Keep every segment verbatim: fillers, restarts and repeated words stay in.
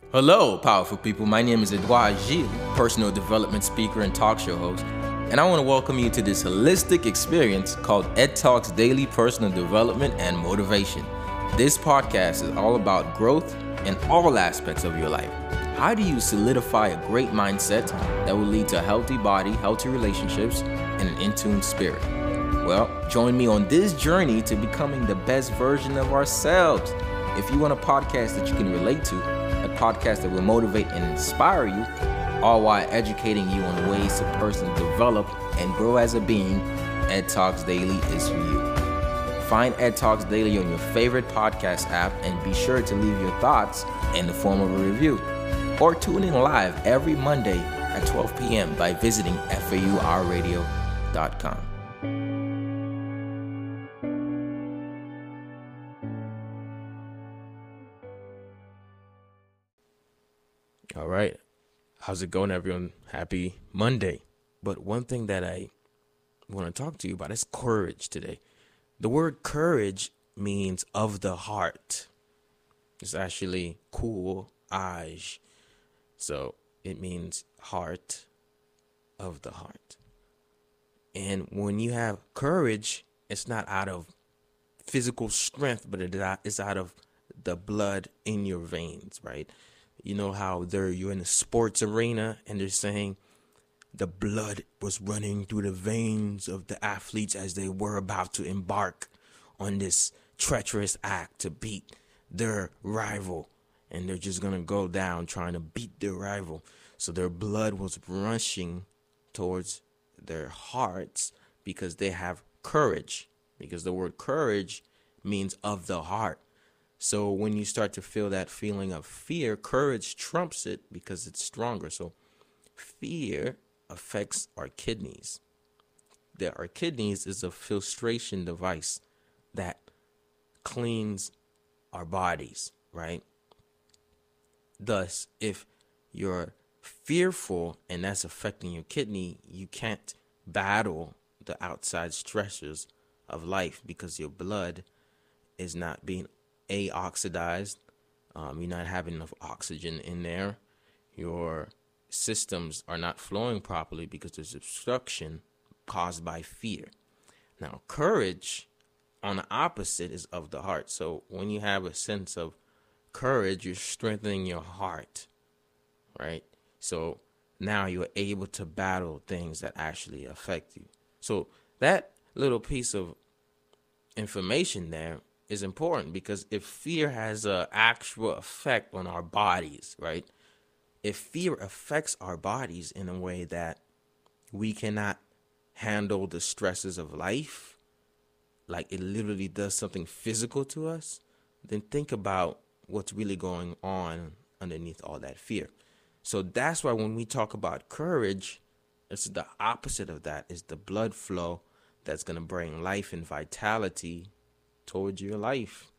Hello, powerful people. My name is Edouard Gilles, personal development speaker and talk show host, and I want to welcome you to this holistic experience called Ed Talks Daily Personal Development and Motivation. This podcast is all about growth in all aspects of your life. How do you solidify a great mindset that will lead to a healthy body, healthy relationships, and an in-tune spirit? Well, join me on this journey to becoming the best version of ourselves. If you want a podcast that you can relate to, a podcast that will motivate and inspire you, all while educating you on ways to personally develop and grow as a being, Ed Talks Daily is for you. Find Ed Talks Daily on your favorite podcast app and be sure to leave your thoughts in the form of a review. Or tune in live every Monday at twelve p.m. by visiting F A U R radio dot com. All right. How's it going, everyone? Happy Monday. But one thing that I want to talk to you about is courage today. The word courage means of the heart. It's actually courage. So it means heart, of the heart. And when you have courage, it's not out of physical strength, but it's out of the blood in your veins, right? You know how they're you're in a sports arena and they're saying the blood was running through the veins of the athletes as they were about to embark on this treacherous act to beat their rival. And they're just going to go down trying to beat their rival. So their blood was rushing towards their hearts because they have courage. Because the word courage means of the heart. So when you start to feel that feeling of fear, courage trumps it because it's stronger. So fear affects our kidneys. The, our kidneys is a filtration device that cleans our bodies, right? Thus, if you're fearful and that's affecting your kidney, you can't battle the outside stressors of life because your blood is not being A, oxidized. Um, you're not having enough oxygen in there. Your systems are not flowing properly because there's obstruction caused by fear. Now, courage, on the opposite, is of the heart. So when you have a sense of courage, you're strengthening your heart, right? So now you're able to battle things that actually affect you. So that little piece of information there is important because if fear has an actual effect on our bodies, right? If fear affects our bodies in a way that we cannot handle the stresses of life, like it literally does something physical to us, then think about what's really going on underneath all that fear. So that's why when we talk about courage, it's the opposite of that. It's the blood flow that's going to bring life and vitality towards your life.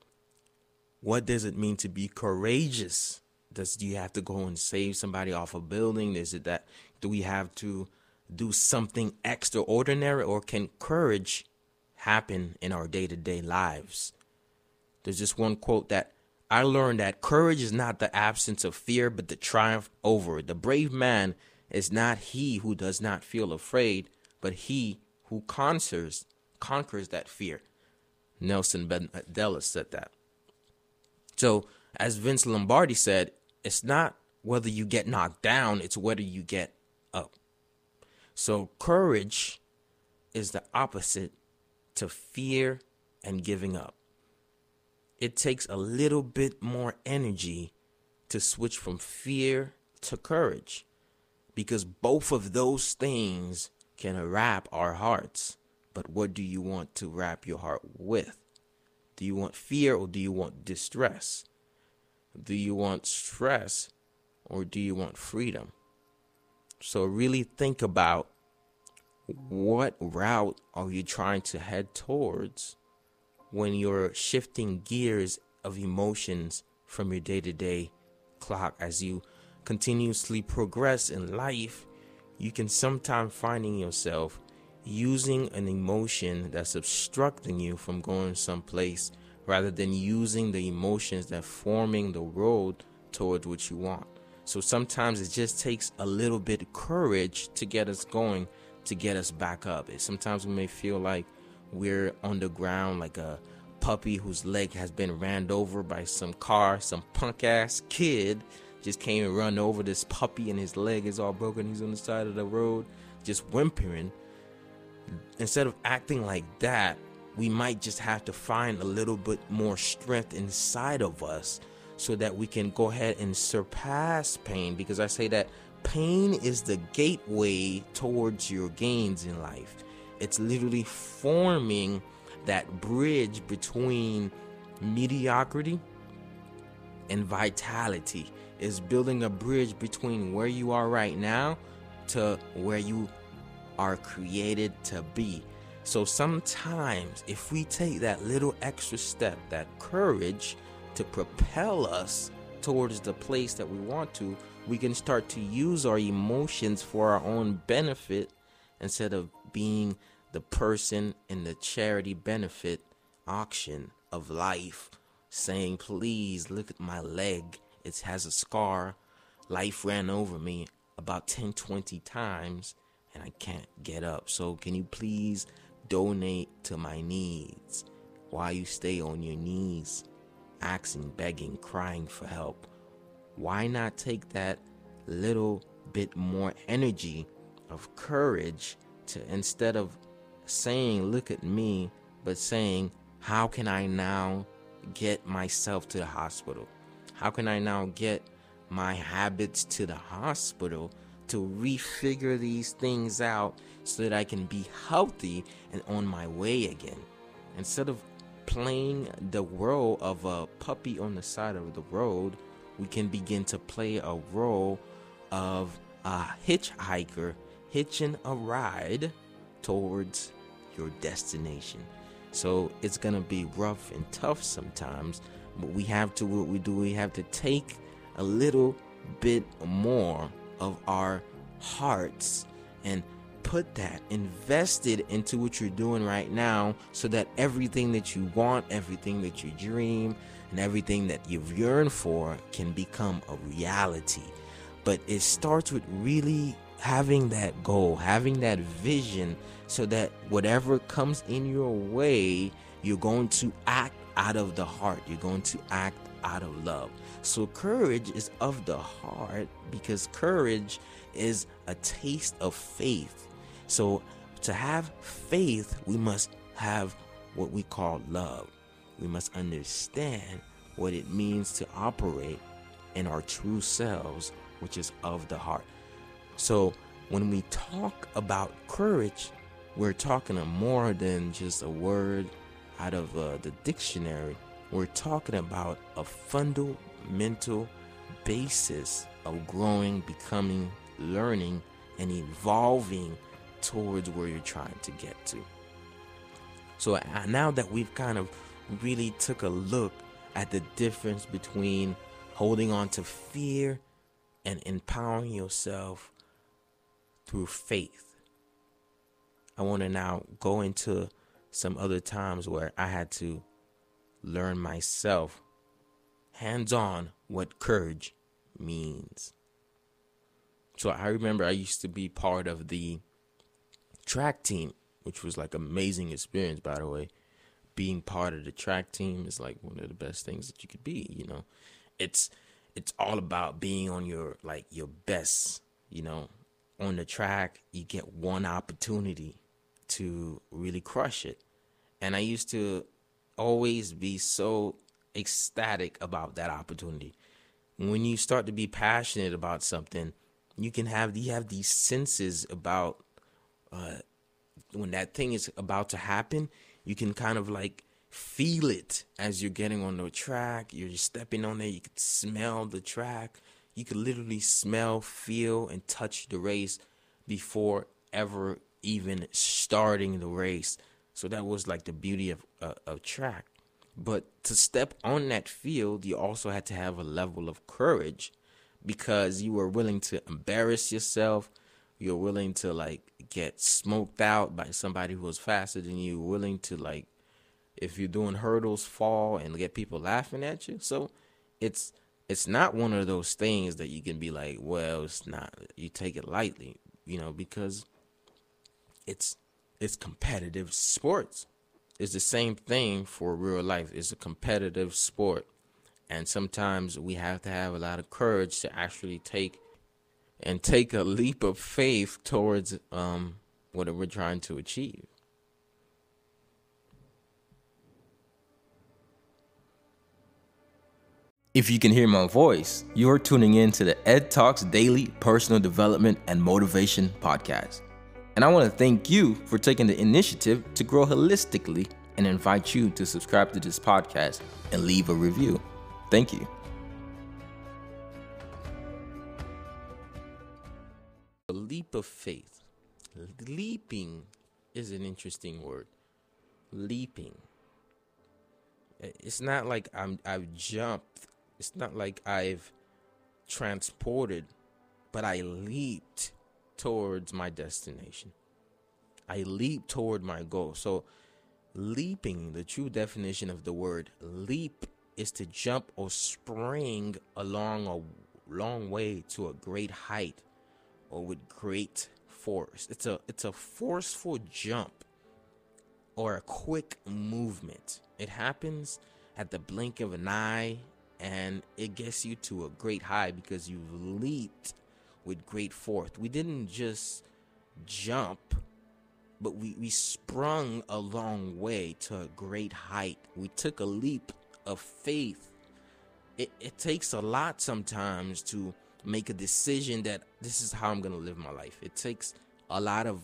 What does it mean to be courageous? Does do you have to go and save somebody off a building? Is it that do we have to do something extraordinary, or can courage happen in our day-to-day lives? There's just one quote that I learned that courage is not the absence of fear, but the triumph over it. The brave man is not he who does not feel afraid, but he who conquers conquers that fear. Nelson Mandela said that. So, as Vince Lombardi said, it's not whether you get knocked down, it's whether you get up. So, courage is the opposite to fear and giving up. It takes a little bit more energy to switch from fear to courage because both of those things can wrap our hearts. But what do you want to wrap your heart with? Do you want fear or do you want distress? Do you want stress or do you want freedom? So really think about what route are you trying to head towards when you're shifting gears of emotions from your day-to-day clock. As you continuously progress in life, you can sometimes finding yourself using an emotion that's obstructing you from going someplace rather than using the emotions that forming the road towards what you want. So sometimes it just takes a little bit of courage to get us going, to get us back up. Sometimes we may feel like we're on the ground like a puppy whose leg has been ran over by some car. Some punk ass kid just came and run over this puppy and his leg is all broken. He's on the side of the road just whimpering. Instead of acting like that, we might just have to find a little bit more strength inside of us so that we can go ahead and surpass pain. Because I say that pain is the gateway towards your gains in life. It's literally forming that bridge between mediocrity and vitality. Is building a bridge between where you are right now to where you are created to be. So sometimes if we take that little extra step, that courage to propel us towards the place that we want to, we can start to use our emotions for our own benefit instead of being the person in the charity benefit auction of life saying, please look at my leg. It has a scar. Life ran over me about ten, twenty times and I can't get up. So can you please donate to my needs while you stay on your knees, asking, begging, crying for help? Why not take that little bit more energy of courage to, instead of saying, look at me, but saying, how can I now get myself to the hospital? How can I now get my habits to the hospital to refigure these things out so that I can be healthy and on my way again? Instead of playing the role of a puppy on the side of the road, we can begin to play a role of a hitchhiker hitching a ride towards your destination. So it's gonna be rough and tough sometimes, but we have to, what we do, we have to take a little bit more of our hearts and put that, invest it into what you're doing right now, so that everything that you want, everything that you dream, and everything that you've yearned for can become a reality. But it starts with really having that goal, having that vision, so that whatever comes in your way, you're going to act out of the heart. You're going to act out of love. So courage is of the heart, because courage is a taste of faith. So to have faith, we must have what we call love. We must understand what it means to operate in our true selves, which is of the heart. So when we talk about courage, we're talking of more than just a word out of uh, the dictionary. We're talking about a fundamental basis of growing, becoming, learning, and evolving towards where you're trying to get to. So uh, now that we've kind of really took a look at the difference between holding on to fear and empowering yourself through faith, I want to now go into some other times where I had to learn myself hands-on what courage means. So I remember I used to be part of the track team, which was like amazing experience, by the way. Being part of the track team is like one of the best things that you could be, you know. It's it's all about being on your like your best, you know. On the track, you get one opportunity to really crush it. And I used to always be so ecstatic about that opportunity. When you start to be passionate about something, you can have you have these senses about uh, when that thing is about to happen. You can kind of like feel it as you're getting on the track. You're stepping on there. You can smell the track. You can literally smell, feel, and touch the race before ever even starting the race. So that was like the beauty of uh, of track. But to step on that field, you also had to have a level of courage, because you were willing to embarrass yourself. You're willing to like get smoked out by somebody who was faster than you. Willing to, like, if you're doing hurdles, fall and get people laughing at you. So it's it's not one of those things that you can be like, well, it's not, you take it lightly, you know, because it's it's competitive sports. It's the same thing for real life. It's a competitive sport. And sometimes we have to have a lot of courage to actually take and take a leap of faith towards um, what we're trying to achieve. If you can hear my voice, you are tuning in to the Ed Talks Daily Personal Development and Motivation Podcast. And I want to thank you for taking the initiative to grow holistically and invite you to subscribe to this podcast and leave a review. Thank you. A leap of faith. Leaping is an interesting word. Leaping. It's not like I'm I've jumped. It's not like I've transported, but I leaped towards my destination. I leaped toward my goal. So leaping, the true definition of the word leap, is to jump or spring along a long way to a great height or with great force. It's a it's a forceful jump or a quick movement. It happens at the blink of an eye, and it gets you to a great high because you've leaped with great force. We didn't just jump, but we, we sprung a long way to a great height. We took a leap of faith. It, it takes a lot sometimes to make a decision that this is how I'm going to live my life. It takes a lot of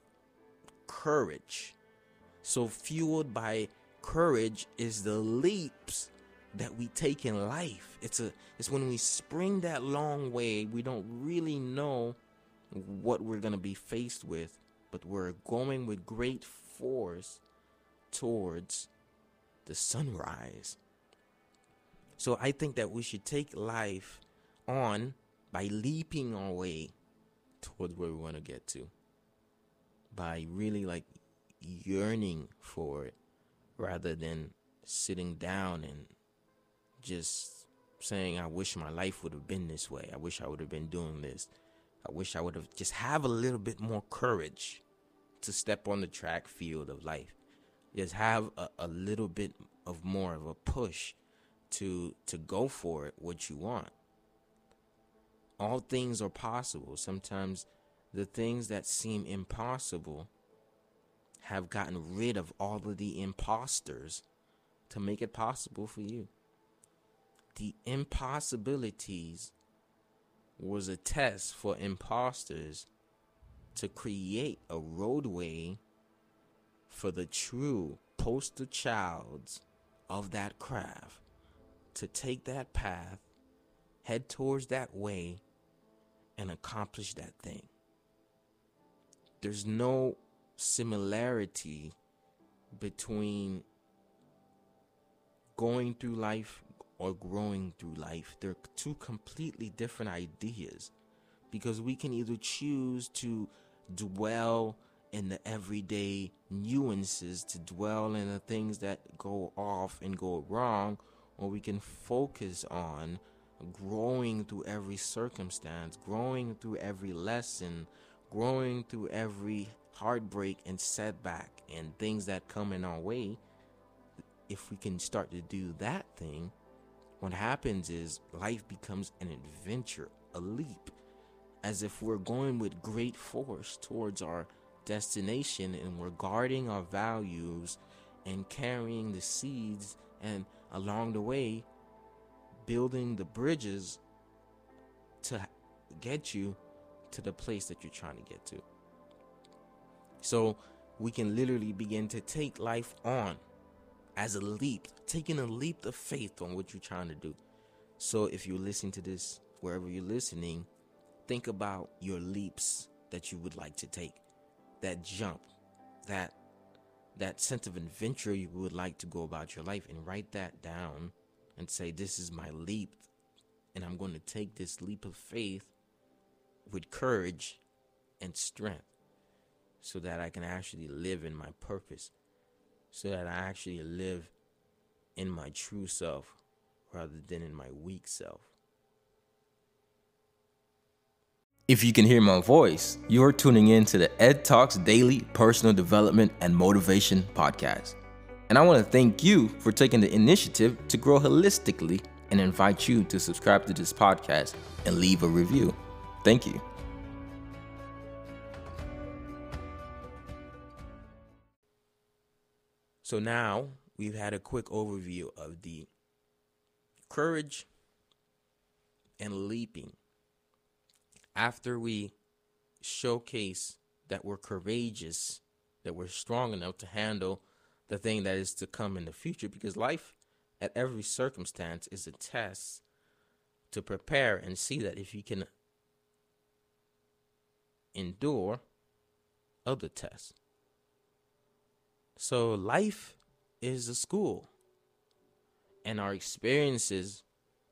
courage. So fueled by courage is the leaps that we take in life. It's a it's when we spring that long way, we don't really know what we're going to be faced with, but we're going with great force towards the sunrise. So I think that we should take life on by leaping our way towards where we want to get to, by really like yearning for it rather than sitting down and just saying, I wish my life would have been this way. I wish I would have been doing this. I wish I would have just have a little bit more courage to step on the track field of life. Just have a, a little bit of more of a push to to go for it, what you want. All things are possible. Sometimes the things that seem impossible have gotten rid of all of the imposters to make it possible for you. The impossibilities was a test for imposters to create a roadway for the true poster childs of that craft to take that path, head towards that way, and accomplish that thing. There's no similarity between going through life or growing through life. They're two completely different ideas, because we can either choose to dwell in the everyday nuances, to dwell in the things that go off and go wrong, or we can focus on growing through every circumstance, growing through every lesson, growing through every heartbreak and setback and things that come in our way. If we can start to do that thing, what happens is life becomes an adventure, a leap, as if we're going with great force towards our destination, and we're guarding our values and carrying the seeds, and along the way building the bridges to get you to the place that you're trying to get to. So we can literally begin to take life on as a leap, taking a leap of faith on what you're trying to do. So if you're listening to this, wherever you're listening, think about your leaps that you would like to take, that jump, that that sense of adventure you would like to go about your life, and write that down and say, this is my leap, and I'm going to take this leap of faith with courage and strength so that I can actually live in my purpose, so that I actually live in my true self rather than in my weak self. If you can hear my voice, you are tuning in to the Ed Talks Daily Personal Development and Motivation Podcast. And I want to thank you for taking the initiative to grow holistically and invite you to subscribe to this podcast and leave a review. Thank you. So now we've had a quick overview of the courage and leaping. After we showcase that we're courageous, that we're strong enough to handle the thing that is to come in the future, because life at every circumstance is a test to prepare and see that if you can endure other tests. So life is a school, and our experiences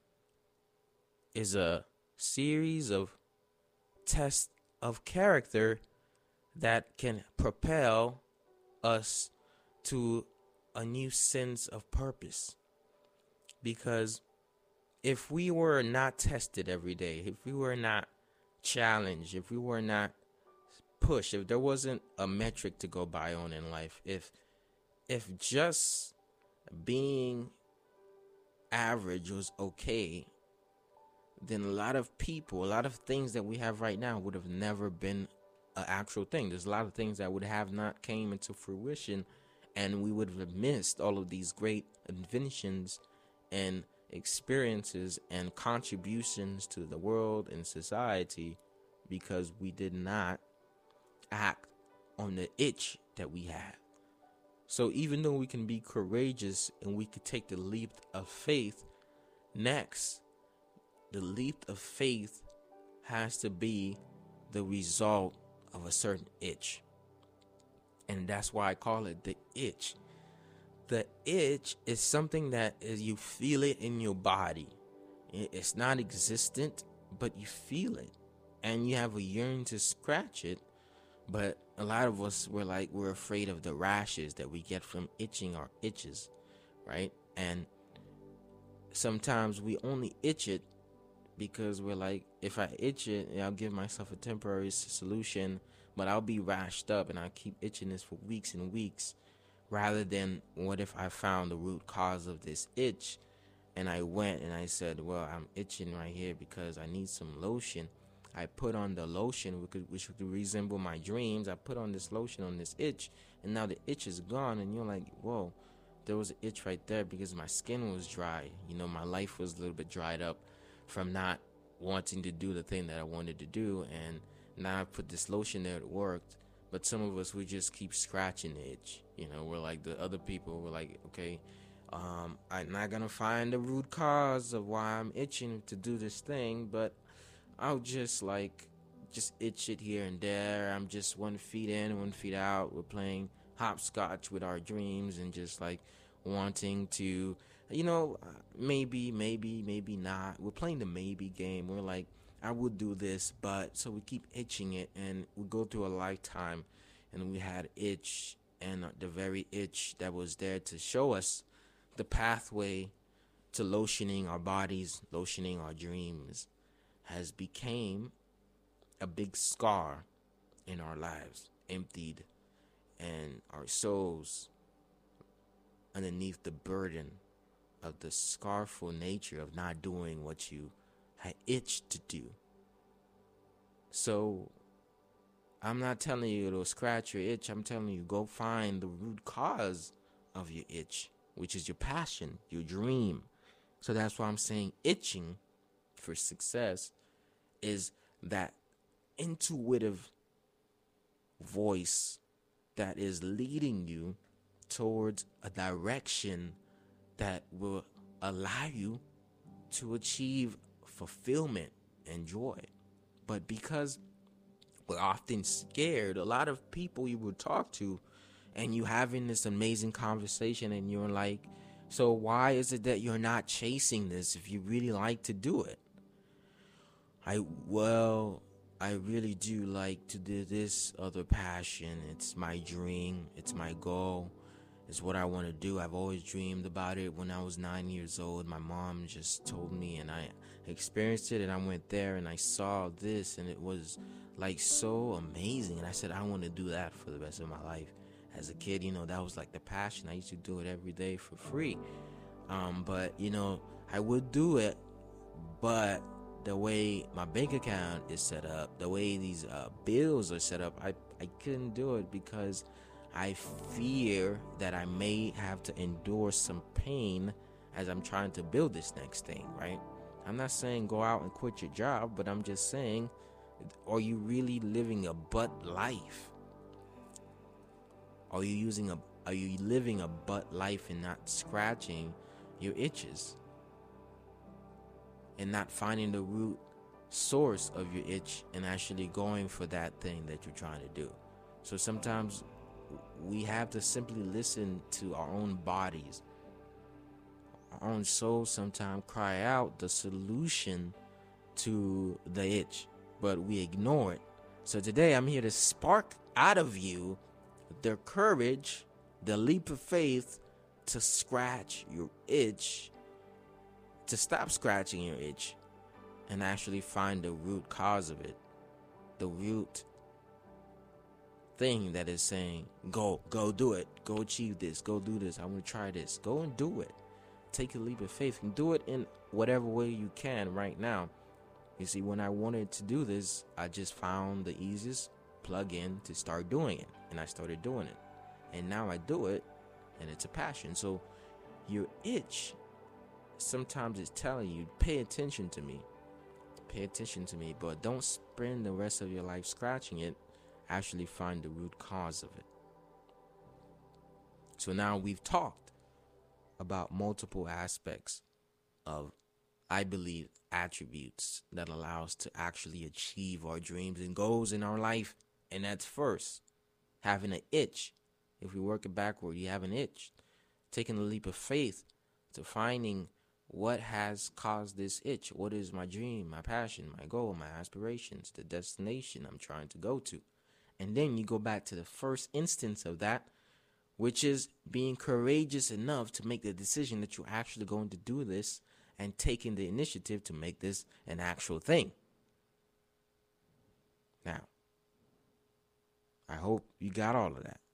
is a series of tests of character that can propel us to a new sense of purpose. Because if we were not tested every day, if we were not challenged, if we were not pushed, if there wasn't a metric to go by on in life, if if just being average was okay, then a lot of people, a lot of things that we have right now would have never been an actual thing. There's a lot of things that would have not came into fruition, and we would have missed all of these great inventions and experiences and contributions to the world and society because we did not act on the itch that we had. So even though we can be courageous and we could take the leap of faith, next, the leap of faith has to be the result of a certain itch. And that's why I call it the itch. The itch is something that is, you feel it in your body. It's not existent, but you feel it. And you have a yearning to scratch it. But a lot of us, we're like, we're afraid of the rashes that we get from itching our itches, right? And sometimes we only itch it because we're like, if I itch it, I'll give myself a temporary solution, but I'll be rashed up and I'll keep itching this for weeks and weeks, rather than what if I found the root cause of this itch and I went and I said, well, I'm itching right here because I need some lotion. I put on the lotion, which could, which could resemble my dreams. I put on this lotion on this itch, and now the itch is gone, and you're like, whoa, there was an itch right there because my skin was dry. You know, my life was a little bit dried up from not wanting to do the thing that I wanted to do, and now I put this lotion there, it worked. But some of us, we just keep scratching the itch. You know, we're like the other people, we're like, okay, um, I'm not gonna find the root cause of why I'm itching to do this thing, but I'll just like just itch it here and there. I'm just one feet in, one feet out. We're playing hopscotch with our dreams and just like wanting to, you know, maybe, maybe, maybe not. We're playing the maybe game. We're like, I would do this, but so we keep itching it, and we go through a lifetime, and we had itch, and the very itch that was there to show us the pathway to lotioning our bodies, lotioning our dreams, has became a big scar in our lives, emptied, and our souls underneath the burden of the scarful nature of not doing what you had itched to do. So I'm not telling you to scratch your itch. I'm telling you, go find the root cause of your itch, which is your passion, your dream. So that's why I'm saying itching for success is that intuitive voice that is leading you towards a direction that will allow you to achieve fulfillment and joy. But because we're often scared, a lot of people you will talk to and you having this amazing conversation and you're like, so why is it that you're not chasing this if you really like to do it? I, well, I really do like to do this other passion. It's my dream. It's my goal. It's what I want to do. I've always dreamed about it. When I was nine years old, my mom just told me, and I experienced it, and I went there and I saw this, and it was like so amazing. And I said, I want to do that for the rest of my life. As a kid, you know, that was like the passion. I used to do it every day for free. Um, but, you know, I would do it, but the way my bank account is set up, the way these uh, bills are set up, I, I couldn't do it because I fear that I may have to endure some pain as I'm trying to build this next thing, right? I'm not saying go out and quit your job, but I'm just saying, are you really living a butt life? Are you using a are you living a butt life and not scratching your itches? And not finding the root source of your itch and actually going for that thing that you're trying to do. So sometimes we have to simply listen to our own bodies. Our own soul sometimes cry out the solution to the itch, but we ignore it. So today I'm here to spark out of you the courage, the leap of faith to scratch your itch, to stop scratching your itch and actually find the root cause of it. The root thing that is saying, go, go do it. Go achieve this. Go do this. I want to try this. Go and do it. Take a leap of faith and do it in whatever way you can right now. You see, when I wanted to do this, I just found the easiest plug in to start doing it. And I started doing it. And now I do it, and it's a passion. So your itch sometimes it's telling you, pay attention to me. Pay attention to me, but don't spend the rest of your life scratching it. Actually find the root cause of it. So now we've talked about multiple aspects of, I believe, attributes that allow us to actually achieve our dreams and goals in our life. And that's first, having an itch. If we work it backward, you have an itch. Taking a leap of faith to finding what has caused this itch. What is my dream, my passion, my goal, my aspirations, the destination I'm trying to go to. And then you go back to the first instance of that, which is being courageous enough to make the decision that you're actually going to do this and taking the initiative to make this an actual thing. Now, I hope you got all of that.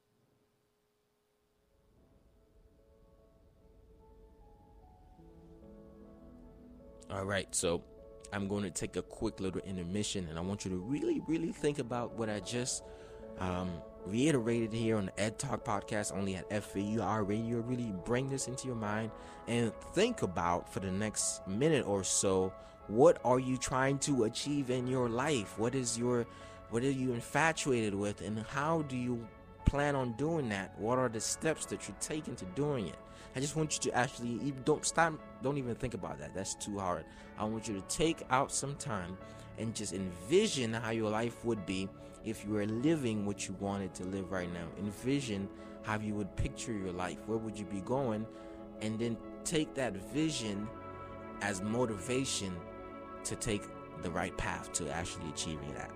All right, so I'm going to take a quick little intermission, and I want you to really, really think about what I just um, reiterated here on the Ed Talk podcast, only at F A U R Radio. Really bring this into your mind and think about, for the next minute or so, what are you trying to achieve in your life? What is your, what are you infatuated with, and how do you plan on doing that? What are the steps that you're taking to doing it? I just want you to actually, even don't stop, don't even think about that. That's too hard. I want you to take out some time and just envision how your life would be if you were living what you wanted to live right now. Envision how you would picture your life. Where would you be going? And then take that vision as motivation to take the right path to actually achieving that.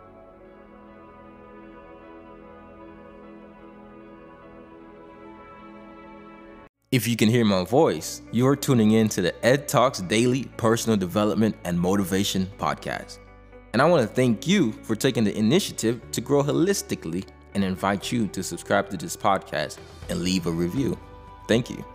If you can hear my voice, you're tuning in to the Ed Talks Daily Personal Development and Motivation Podcast. And I want to thank you for taking the initiative to grow holistically and invite you to subscribe to this podcast and leave a review. Thank you.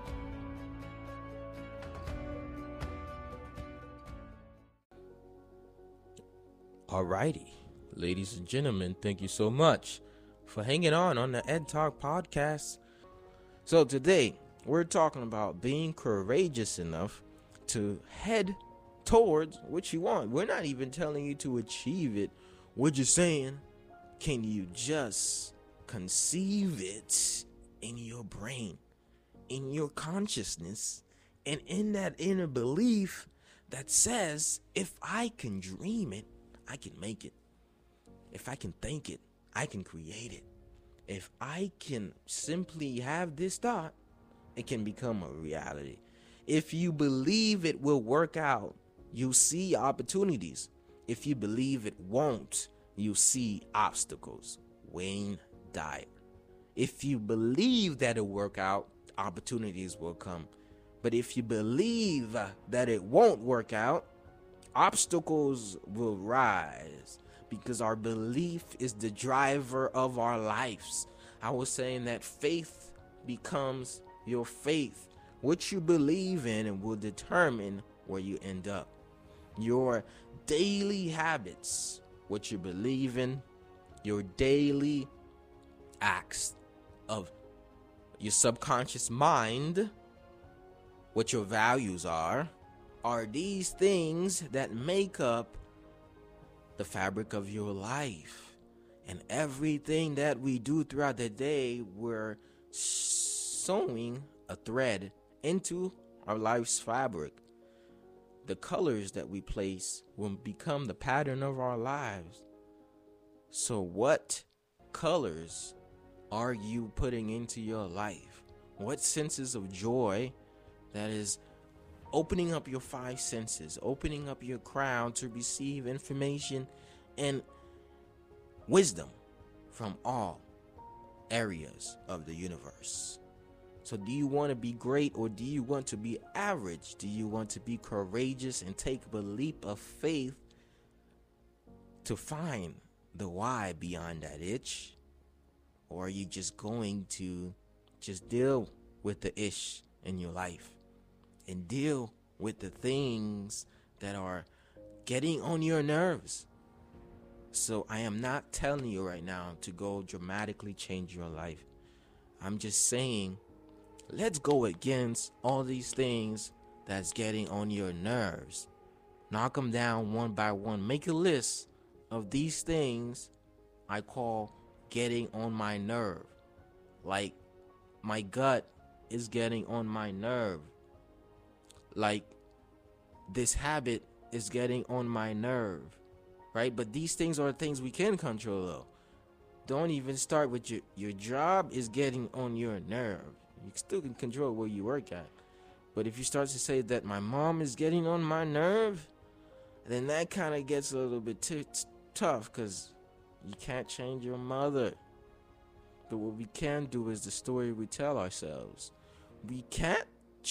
Alrighty, ladies and gentlemen, thank you so much for hanging on on the Ed Talk podcast. So today, we're talking about being courageous enough to head towards what you want. We're not even telling you to achieve it. We're just saying, can you just conceive it in your brain, in your consciousness, and in that inner belief that says, if I can dream it, I can make it. If I can think it, I can create it. If I can simply have this thought, it can become a reality. If you believe it will work out, you see opportunities. If you believe it won't, you see obstacles. Wayne Dyer. If you believe that it'll work out, opportunities will come. But if you believe that it won't work out, obstacles will rise, because our belief is the driver of our lives. I was saying that faith becomes your faith. What you believe in will determine where you end up. Your daily habits, what you believe in, your daily acts of your subconscious mind, what your values are, are these things that make up the fabric of your life. And everything that we do throughout the day, we're sewing a thread into our life's fabric. The colors that we place will become the pattern of our lives. So what colors are you putting into your life? What senses of joy that is opening up your five senses, opening up your crown to receive information and wisdom from all areas of the universe? So do you want to be great, or do you want to be average? Do you want to be courageous and take a leap of faith to find the why beyond that itch? Or are you just going to just deal with the ish in your life and deal with the things that are getting on your nerves? So I am not telling you right now to go dramatically change your life. I'm just saying, let's go against all these things that's getting on your nerves. Knock them down one by one. Make a list of these things I call getting on my nerve. Like, my gut is getting on my nerve. Like, this habit is getting on my nerve. Right? But these things are things we can control, though. Don't even start with your, your job is getting on your nerve. You still can control where you work at. But if you start to say that my mom is getting on my nerve, then that kind of gets a little bit t- t- tough, because you can't change your mother. But what we can do is the story we tell ourselves. We can't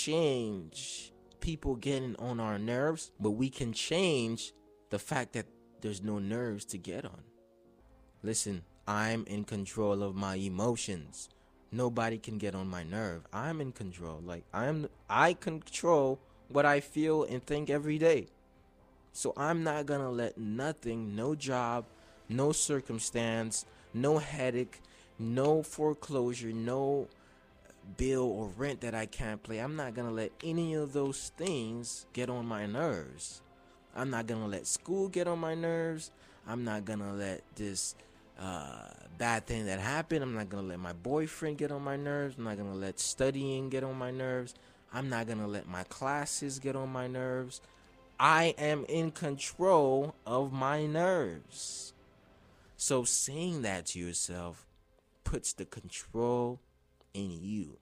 change people getting on our nerves, but we can change the fact that there's no nerves to get on. Listen, I'm in control of my emotions. Nobody can get on my nerve. I'm in control. Like, I'm, I control what I feel and think every day. So I'm not gonna let nothing, no job, no circumstance, no headache, no foreclosure, no bill or rent that I can't pay. I'm not gonna let any of those things get on my nerves. I'm not gonna let school get on my nerves. I'm not gonna let this uh, bad thing that happened. I'm not gonna let my boyfriend get on my nerves. I'm not gonna let studying get on my nerves. I'm not gonna let my classes get on my nerves. I am in control of my nerves. So saying that to yourself puts the control in you.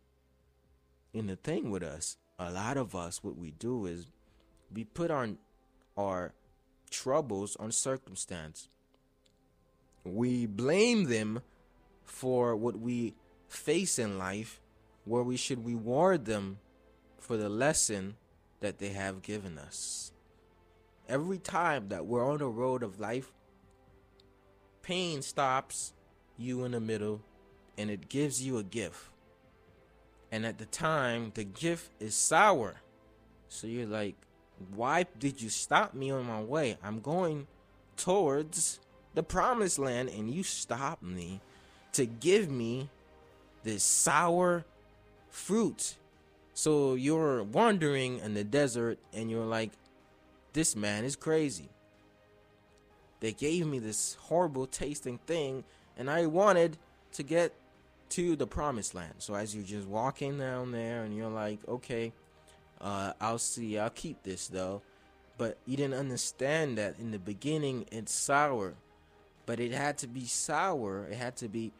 And the thing with us, a lot of us, what we do is we put our our troubles on circumstance. We blame them for what we face in life, where we should reward them for the lesson that they have given us. Every time that we're on the road of life, pain stops you in the middle and it gives you a gift. And at the time, the gift is sour. So you're like, why did you stop me on my way? I'm going towards the promised land and you stopped me to give me this sour fruit. So you're wandering in the desert and you're like, this man is crazy. They gave me this horrible tasting thing and I wanted to get to the promised land. So as you're just walking down there and you're like, okay, uh, I'll see, I'll keep this though. But you didn't understand that in the beginning it's sour. But it had to be sour. It had to be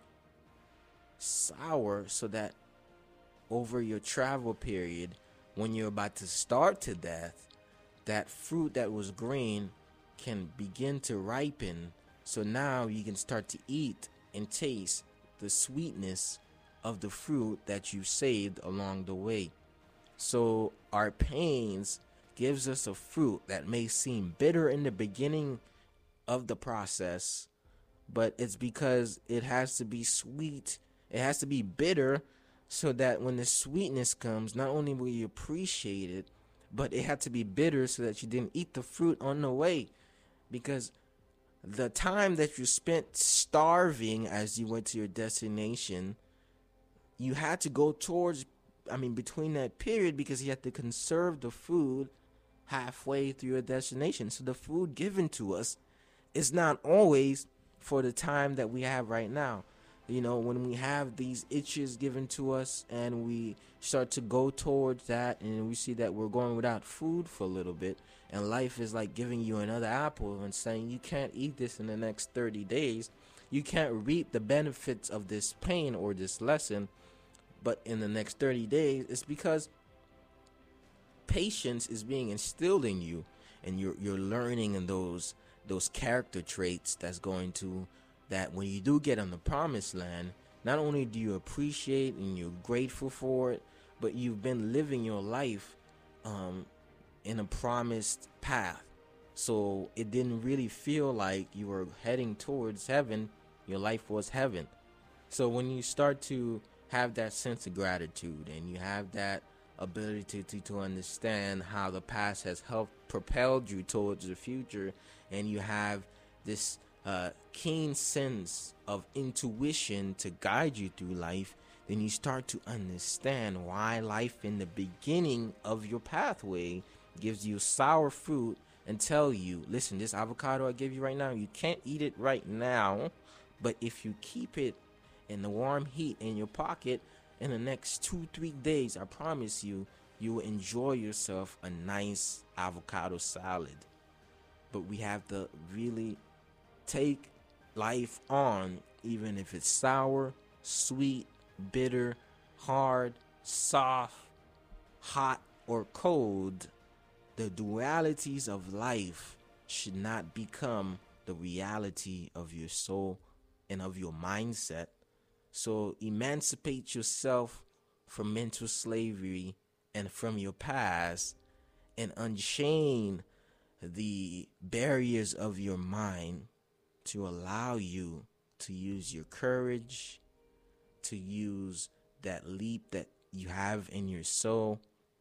sour so that over your travel period, when you're about to starve to death, that fruit that was green can begin to ripen. So now you can start to eat and taste the sweetness of the fruit that you saved along the way. So our pains gives us a fruit that may seem bitter in the beginning of the process, but it's because it has to be sweet. It has to be bitter so that when the sweetness comes, not only will you appreciate it, but it had to be bitter so that you didn't eat the fruit on the way. Because the time that you spent starving as you went to your destination, you had to go towards, I mean, between that period, because you had to conserve the food halfway through your destination. So the food given to us is not always for the time that we have right now. You know, when we have these itches given to us and we start to go towards that, and we see that we're going without food for a little bit, and life is like giving you another apple and saying you can't eat this in the next thirty days, you can't reap the benefits of this pain or this lesson but in the next thirty days, it's because patience is being instilled in you, and you're you're learning in those those character traits that's going to, that when you do get on the promised land, not only do you appreciate and you're grateful for it, but you've been living your life um, in a promised path. So it didn't really feel like you were heading towards heaven. Your life was heaven. So when you start to have that sense of gratitude, and you have that ability to, to understand how the past has helped propelled you towards the future, and you have this uh, keen sense of intuition to guide you through life, then you start to understand why life in the beginning of your pathway gives you sour fruit and tell you, listen, this avocado I give you right now, you can't eat it right now, but if you keep it in the warm heat in your pocket, in the next two, three days, I promise you, you will enjoy yourself a nice avocado salad. But we have to really take life on, even if it's sour, sweet, bitter, hard, soft, hot, or cold. The dualities of life should not become the reality of your soul and of your mindset. So emancipate yourself from mental slavery and from your past, and unchain the barriers of your mind to allow you to use your courage, to use that leap that you have in your soul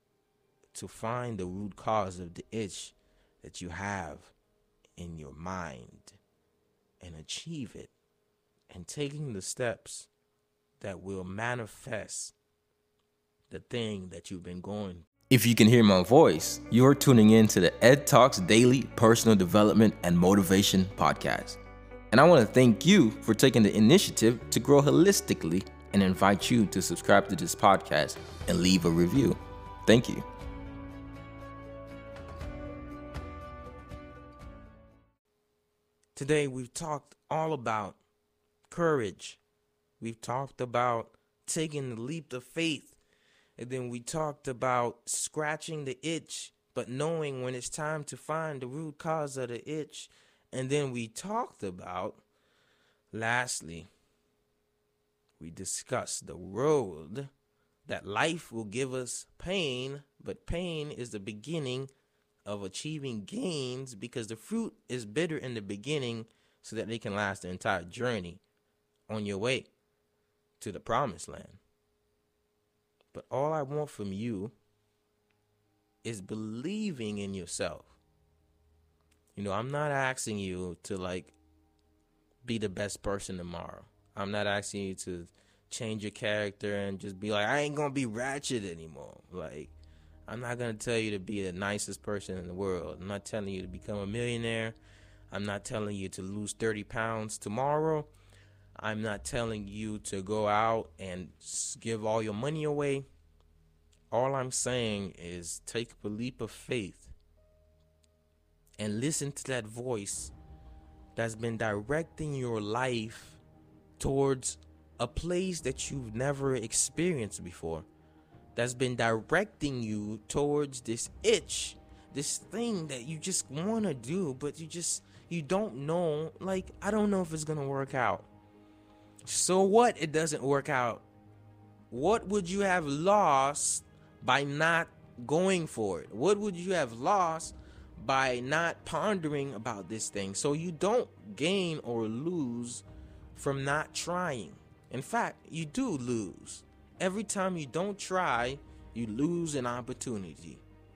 to find the root cause of the itch that you have in your mind, and achieve it, and taking the steps that will manifest the thing that you've been going. If you can hear my voice, you're tuning in to the Ed Talks Daily Personal Development and Motivation Podcast. And I want to thank you for taking the initiative to grow holistically, and invite you to subscribe to this podcast and leave a review. Thank you. Today we've talked all about courage. We've talked about taking the leap of faith. And then we talked about scratching the itch, but knowing when it's time to find the root cause of the itch. And then we talked about, lastly, we discussed the road that life will give us pain, but pain is the beginning of achieving gains, because the fruit is bitter in the beginning so that they can last the entire journey on your way to the promised land. But all I want from you is believing in yourself. You know, I'm not asking you to like be the best person tomorrow. I'm not asking you to change your character and just be like, I ain't gonna be ratchet anymore. Like, I'm not gonna tell you to be the nicest person in the world. I'm not telling you to become a millionaire. I'm not telling you to lose thirty pounds tomorrow. I'm not telling you to go out and give all your money away. All I'm saying is take a leap of faith and listen to that voice that's been directing your life towards a place that you've never experienced before, that's been directing you towards this itch, this thing that you just want to do, but you just, you don't know, like, I don't know if it's going to work out. So what? It doesn't work out. what would you have lost by not going for it? What would you have lost by not pondering about this thing? So you don't gain or lose from not trying. In fact, you do lose. Every time you don't try, you lose an opportunity.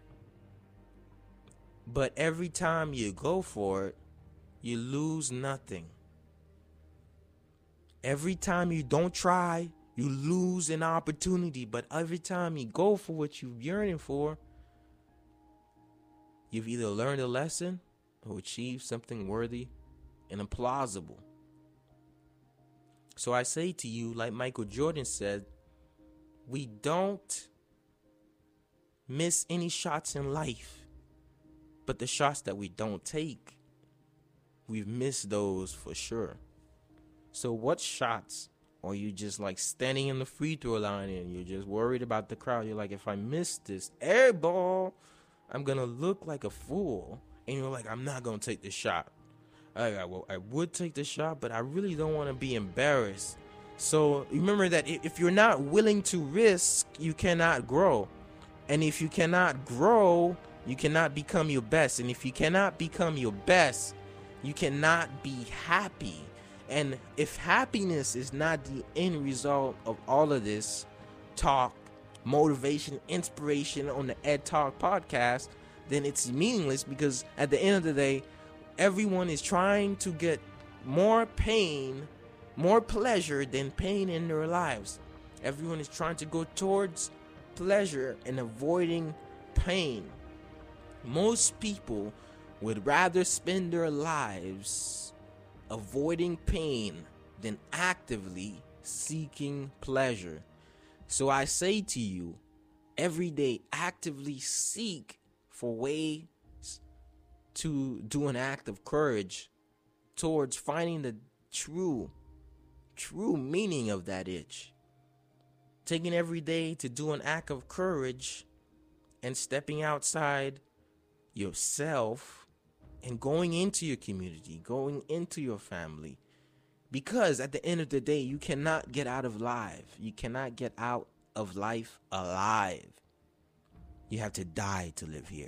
But every time you go for it, you lose nothing. Every time you don't try, you lose an opportunity. But every time you go for what you're yearning for, you've either learned a lesson or achieved something worthy and plausible. So I say to you, like Michael Jordan said, we don't miss any shots in life, but the shots that we don't take, we've missed those for sure. So what shots are you just like standing in the free throw line and you're just worried about the crowd? You're like, if I miss this air ball, I'm going to look like a fool. And you're like, I'm not going to take the shot. I, I, well, I would take the shot, but I really don't want to be embarrassed. So remember that if you're not willing to risk, you cannot grow. And if you cannot grow, you cannot become your best. And if you cannot become your best, you cannot be happy. And if happiness is not the end result of all of this talk, motivation, inspiration on the Ed Talk podcast, then it's meaningless, because at the end of the day, everyone is trying to get more pain, more pleasure than pain in their lives. Everyone is trying to go towards pleasure and avoiding pain. Most people would rather spend their lives avoiding pain than actively seeking pleasure. So I say to you, every day actively seek for ways to do an act of courage towards finding the true, true meaning of that itch. Taking every day to do an act of courage and stepping outside yourself and going into your community, going into your family. Because at the end of the day, you cannot get out of life. You cannot get out of life alive. You have to die to live here.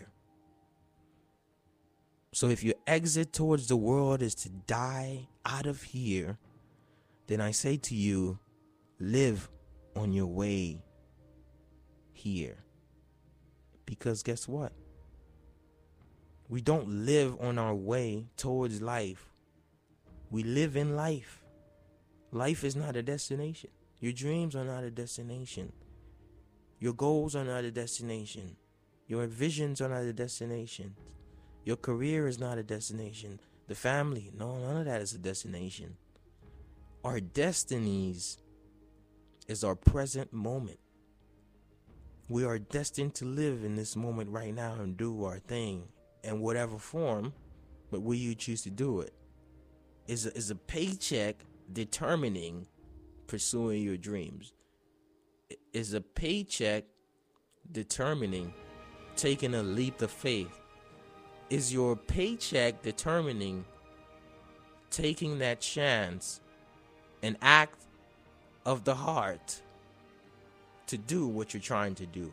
So if your exit towards the world is to die out of here, then I say to you, live on your way here. Because guess what? We don't live on our way towards life. We live in life. Life is not a destination. Your dreams are not a destination. Your goals are not a destination. Your visions are not a destination. Your career is not a destination. The family, no, none of that is a destination. Our destinies is our present moment. We are destined to live in this moment right now and do our thing in whatever form, but will you choose to do it? Is a, is a paycheck determining pursuing your dreams? Is a paycheck determining taking a leap of faith? Is your paycheck determining taking that chance, an act of the heart to do what you're trying to do?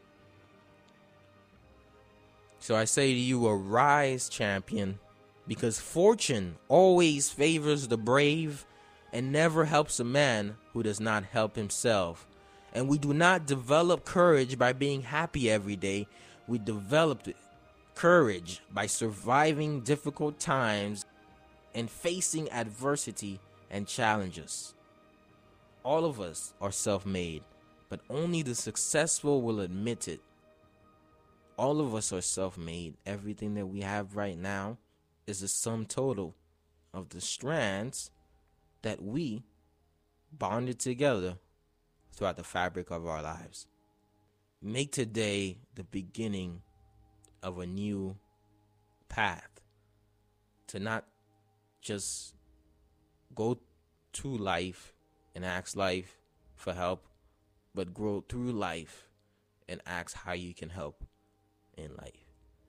So I say to you, arise, champion, because fortune always favors the brave and never helps a man who does not help himself. And we do not develop courage by being happy every day. We develop courage by surviving difficult times and facing adversity and challenges. All of us are self-made, but only the successful will admit it. All of us are self-made. Everything that we have right now is a sum total of the strands that we bonded together throughout the fabric of our lives. Make today the beginning of a new path, to not just go to life and ask life for help, but grow through life and ask how you can help in life.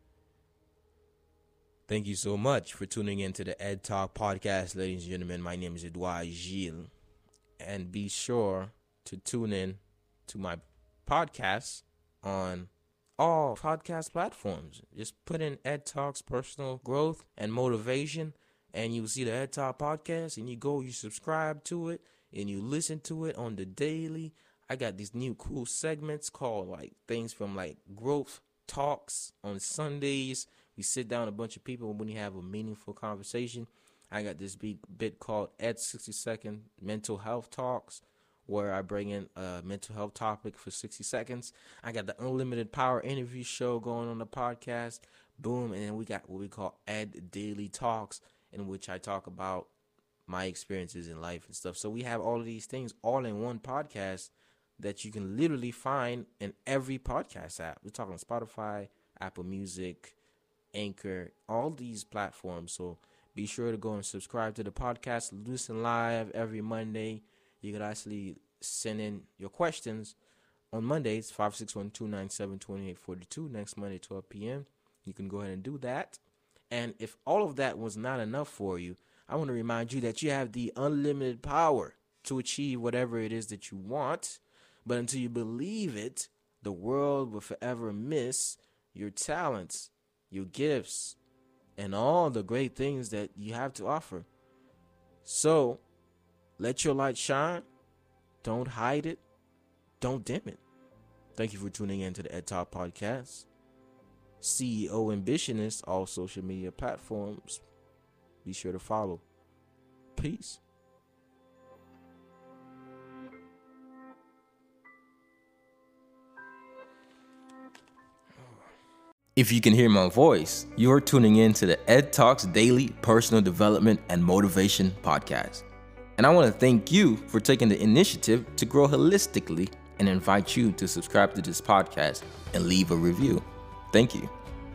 Thank you so much for tuning in to the Ed Talk podcast, ladies and gentlemen. My name is Edouard Gilles, and be sure to tune in to my podcast on all podcast platforms. Just put in Ed Talks Personal Growth and Motivation, and you'll see the Ed Talk podcast, and you go, you subscribe to it, and you listen to it on the daily. I got these new cool segments called like things from like Growth Talks on Sundays. We sit down a bunch of people when we have a meaningful conversation. I got this big bit called Ed sixty second Mental Health Talks, where I bring in a mental health topic for sixty seconds. I got the Unlimited Power interview show going on the podcast. Boom. And then we got what we call Ed Daily Talks, in which I talk about my experiences in life and stuff. So we have all of these things all in one podcast that you can literally find in every podcast app. We're talking Spotify, Apple Music, Anchor, all these platforms. So be sure to go and subscribe to the podcast. Listen live every Monday. You can actually send in your questions on Mondays, five six one, two nine seven, two eight four two, next Monday, twelve p.m. You can go ahead and do that. And if all of that was not enough for you, I want to remind you that you have the unlimited power to achieve whatever it is that you want. But until you believe it, the world will forever miss your talents, your gifts, and all the great things that you have to offer. So, let your light shine. Don't hide it. Don't dim it. Thank you for tuning in to the Ed Talk Podcast. C E O Ambitionist, all social media platforms. Be sure to follow. Peace. If you can hear my voice, you are tuning in to the Ed Talks Daily Personal Development and Motivation Podcast. And I want to thank you for taking the initiative to grow holistically and invite you to subscribe to this podcast and leave a review. Thank you.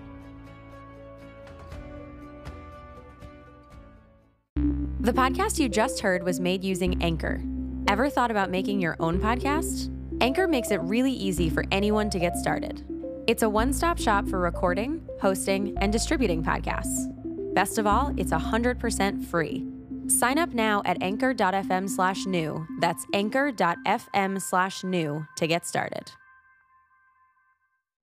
The podcast you just heard was made using Anchor. Ever thought about making your own podcast? Anchor makes it really easy for anyone to get started. It's a one-stop shop for recording, hosting, and distributing podcasts. Best of all, it's one hundred percent free. Sign up now at anchor.fm slash new. That's anchor.fm slash new to get started.